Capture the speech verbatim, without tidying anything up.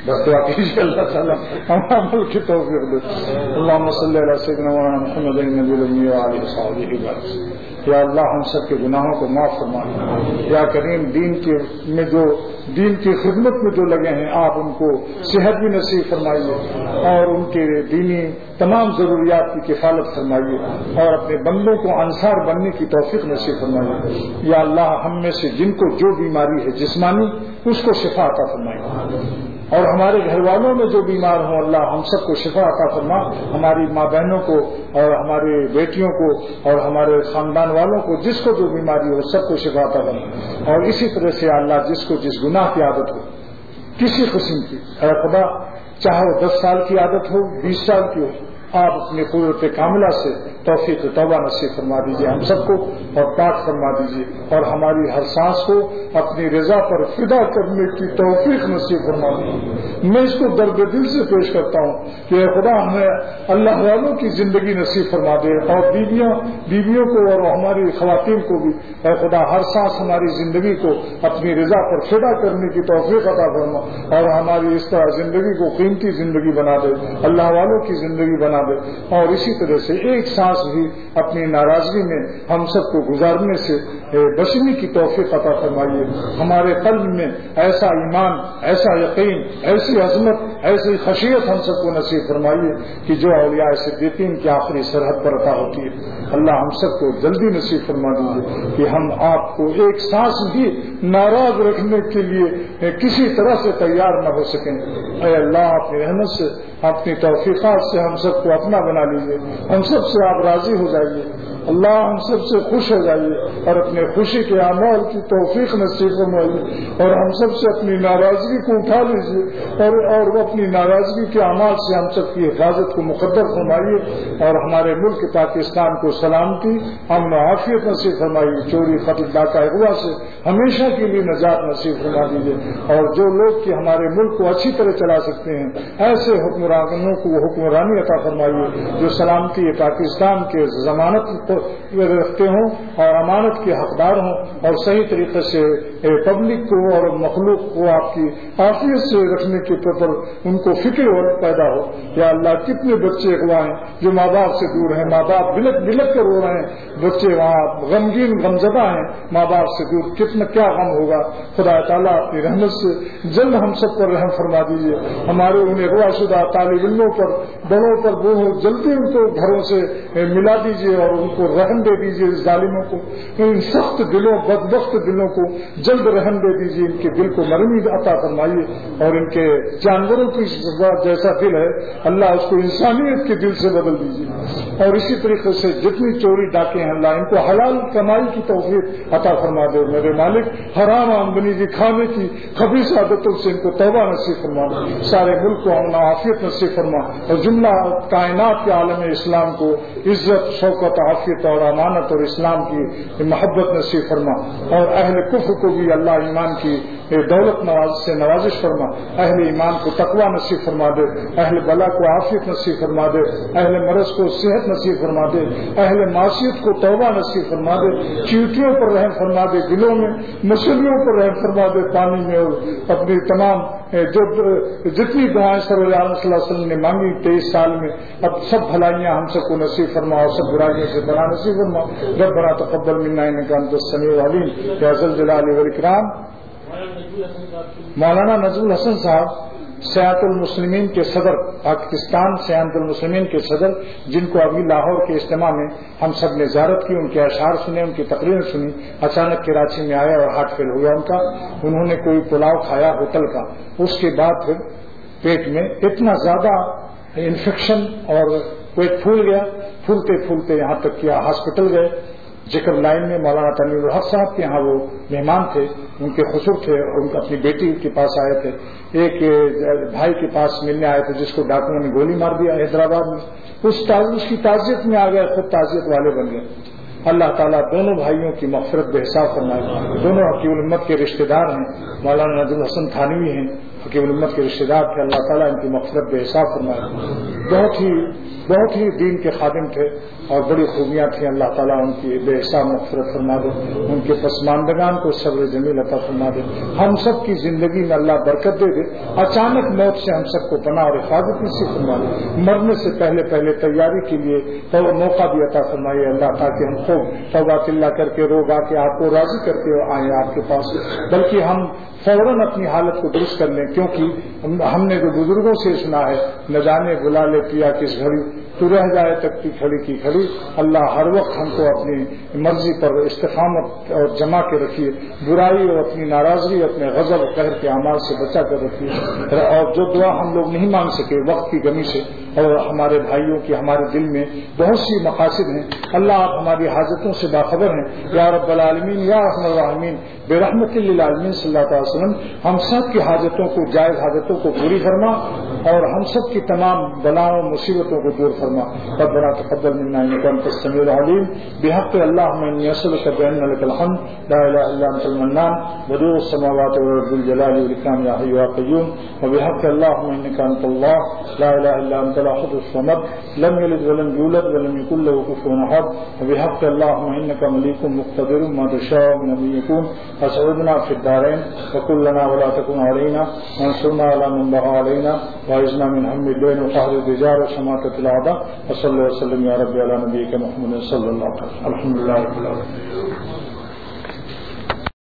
بس دعا کیجیے اللہ تعالیٰ ہم عمل کی توفیق دے. اللہم صلی علی سیدنا مولانا محمد النبی الامی وعلی وصحبہ وسلم. یا اللہ ہم سب کے گناہوں کو معاف فرما. یا کریم دین کے میں جو دین کی خدمت میں جو لگے ہیں آپ ان کو صحت بھی نصیب فرمائیے اور ان کے دینی تمام ضروریات کی کفالت فرمائیے اور اپنے بندوں کو انصار بننے کی توفیق نصیب فرمائیے. یا اللہ ہم میں سے جن کو جو بیماری ہے جسمانی اس کو شفا عطا فرمائیے اور ہمارے گھر والوں میں جو بیمار ہوں اللہ ہم سب کو شفا عطا فرما. ہماری ماں بہنوں کو اور ہمارے بیٹیوں کو اور ہمارے خاندان والوں کو جس کو جو بیماری ہو سب کو شفا عطا فرما. اور اسی طرح سے اللہ جس کو جس گناہ کی عادت ہو کسی قسم کی اے خدا چاہے وہ دس سال کی عادت ہو بیس سال کی ہو آپ اپنی قدرت کاملہ سے توفیق توبہ نصیب فرما دیجیے ہم سب کو اور پاک فرما دیجیے اور ہماری ہر سانس کو اپنی رضا پر فدا کرنے کی توفیق نصیب فرما دیجیے. میں اس کو درد دل سے پیش کرتا ہوں کہ اے خدا ہمیں اللہ والوں کی زندگی نصیب فرما دے اور بیویاں بیویوں کو اور ہماری خواتین کو بھی اے خدا ہر سانس ہماری زندگی کو اپنی رضا پر فدا کرنے کی توفیق عطا فرما اور ہماری اس طرح زندگی کو قیمتی زندگی بنا دے اللہ والوں کی زندگی بنا دے. اور اسی طرح سے ایک سانس بھی اپنی ناراضگی میں ہم سب کو گزارنے سے بچنے کی توفیق عطا فرمائیے. ہمارے قلب میں ایسا ایمان ایسا یقین ایسی عظمت ایسی خشیت ہم سب کو نصیب فرمائیے کہ جو اولیاء صدیقین کی آخری سرحد پر عطا ہوتی ہے. اللہ ہم سب کو جلدی نصیب فرما دیجیے کہ ہم آپ کو ایک سانس بھی ناراض رکھنے کے لیے کسی طرح سے تیار نہ ہو سکیں. اے اللہ اپنی رحمت سے اپنی توفیقات سے ہم سب کو اپنا بنا لیجیے. ہم سب سے آپ راضی ہو جائیے اللہ ہم سب سے خوش ہو جائیے اور اپنے خوشی کے اعمال کی توفیق نصیب فرمائیے اور ہم سب سے اپنی ناراضگی کو اٹھا لیجیے اور اور اپنی ناراضگی کے اعمال سے ہم سب کی حفاظت کو مقدر فرمائیے اور ہمارے ملک پاکستان کو سلامتی امن و عافیت نصیب فرمائیے. چوری قتل ڈاکہ اغوا سے ہمیشہ کے لیے نجات نصیب فرما دیجیے اور جو لوگ کہ ہمارے ملک کو اچھی طرح چلا سکتے ہیں ایسے حکمرانوں کو حکمرانی عطا فرمائیے جو سلامتی پاکستان کے ضمانت رکھتے ہوں اور امانت کے حقدار ہوں اور صحیح طریقے سے پبلک کو اور مخلوق کو آپ کی عافیت سے رکھنے کے پر ان کو فکر پیدا ہو. یا اللہ کتنے بچے اغوا ہیں جو ماں باپ سے دور ہیں ماں باپ بلک بلک کر رو رہے ہیں بچے وہاں غمگین غمزدہ ہیں ماں باپ سے دور کتنا کیا غم ہوگا. خدا تعالیٰ اپنی رحمت سے جلد ہم سب پر رحم فرما دیجیے. ہمارے ان اغوا شدہ طالب علموں پر بڑوں پر بوڑھوں جلدی ان کو گھروں سے ملا دیجیے اور ان کو رحم دے دیجیے. ظالموں کو ان سخت دلوں بدبخت دلوں کو جلد رحم دے دیجیے. ان کے دل کو نرمی عطا فرمائیے اور ان کے جانوروں کی جیسا دل ہے اللہ اس کو انسانیت کے دل سے بدل دیجیے. اور اسی طریقے سے جتنی چوری ڈاکے ہیں اللہ ان کو حلال کمائی کی توفیق عطا فرما دے. میرے مالک حرام آمدنی کی کھانے کی خبیث عادتوں سے ان کو توبہ نصیب فرما. سارے ملک کو امن و عافیت نصیب فرما اور جملہ کائنات کے عالم اسلام کو عزت شوکت عافیت اور امانت اور اسلام کی محبت نصیب فرما اور اہل کفر کو بھی اللہ ایمان کی دولت نواز سے نوازش فرما. اہل ایمان کو تقوی نصیب فرما دے. اہل بلا کو عافیت نصیب فرما دے. اہل مرض کو صحت نصیب فرما دے. اہل معصیت کو توبہ نصیب فرما دے. چیوٹیوں پر رحم فرما دے. دلوں میں مچھلیوں پر رحم فرما دے. پانی میں اور اپنی تمام جو جتنی دعائیں سرور عالم صلی اللہ علیہ وسلم نے مانگی تیئیس سال میں اب سب بھلائیاں ہم سب کو نصیب فرما اور سب برائیوں سے بنا نصیب فرما. ربنا تقبل منا انک انت السمیع العلیم یا ذا الجلال والاکرام. مولانا نجم الحسن صاحب سیاحت المسلمین کے صدر پاکستان سیاحت المسلمین کے صدر جن کو ابھی لاہور کے اجتماع میں ہم سب نے زیارت کی ان کے اشعار سنے ان کی تقریر سنی اچانک کراچی میں آیا اور ہارٹ فیل ہو گیا ان کا. انہوں نے کوئی پلاؤ کھایا ہوٹل کا اس کے بعد پھر پیٹ میں اتنا زیادہ انفیکشن اور پیٹ پھول گیا. پھولتے پھولتے یہاں تک کیا ہاسپٹل گئے. ذکر لائن میں مولانا تنویر الحق صاحب کے یہاں وہ مہمان تھے ان کے خسر تھے اور ان اپنی بیٹی کے پاس آئے تھے. ایک بھائی کے پاس ملنے آئے تھے جس کو ڈاکوؤں نے گولی مار دیا حیدرآباد میں. اس اس کی تعزیت میں آ گئے خود تعزیت والے بن گئے. اللہ تعالیٰ دونوں بھائیوں کی مغفرت بے حساب فرمائے. دونوں حکیم الامت کے رشتہ دار ہیں. مولانا نجم الحسن تھانوی ہیں حکیم الامت کے رشتہ دار تھے. اللہ تعالیٰ ان کی مغفرت بے حساب فرمائے. بہت ہی بہت ہی دین کے خادم تھے. اور بڑی خوبیاں تھیں، اللہ تعالیٰ ان کی بے حساب مغفرت فرما دے، ان کے پسماندگان کو صبر جمیل عطا فرما دے، ہم سب کی زندگی میں اللہ برکت دے دے، اچانک موت سے ہم سب کو پناہ اور حفاظت نصیب فرما دے، مرنے سے پہلے پہلے تیاری کے لیے تو موقع بھی عطا فرمائے اللہ، تاکہ ہم خوب توبہ اللہ کر کے روگ آ کے آپ کو راضی کرتے آئیں آپ کے پاس، بلکہ ہم فوراً اپنی حالت کو درست کر لیں، کیونکہ ہم نے جو بزرگوں سے سنا ہے، نہ جانے بلا لے پیا کس گھڑی تو رہ جائے تک کی کھڑی کی کھڑی، اللہ ہر وقت ہم کو اپنی مرضی پر استقامت اور جما کے رکھیے، برائی اور اپنی ناراضگی اپنے غضب و قہر کے اعمال سے بچا کر رکھیے، اور جو دعا ہم لوگ نہیں مانگ سکے وقت کی کمی سے، اور ہمارے بھائیوں کی ہمارے دل میں بہت سی مقاصد ہیں، اللہ آپ ہماری حاجتوں سے باخبر ہیں، یا رب العالمین یا رحم الرحمین برحمت للعالمین صلی اللہ علیہ وسلم، ہم سب کی حاجتوں کو جائز حاجتوں کو پوری فرما، اور ہم سب کی تمام بلاؤں مصیبتوں کو دور فرما، ربنا تقبل منا انك انت السميع العليم بحق اللهم اني اسالك بان لك الحمد لا اله الا انت المنان بديع السماوات والارض الجلال والاكرام يا حي يا قيوم، وبحق اللهم انك انت الله لا اله الا انت الاحد الصمد لم يلد ولم يولد ولم يكن له كفوا احد، وبحق اللهم انك مليك مقتدر ما تشاء من ان يكون، اسعدنا في الدارين وكلنا ولا تكن علينا وانصرنا على من بغى علينا واعذنا من هم الدين وقهر الرجال وشماتة الاعداء، وصلى وسلم يا رب على نبيك محمد صلى الله عليه وسلم، الحمد لله رب العالمين.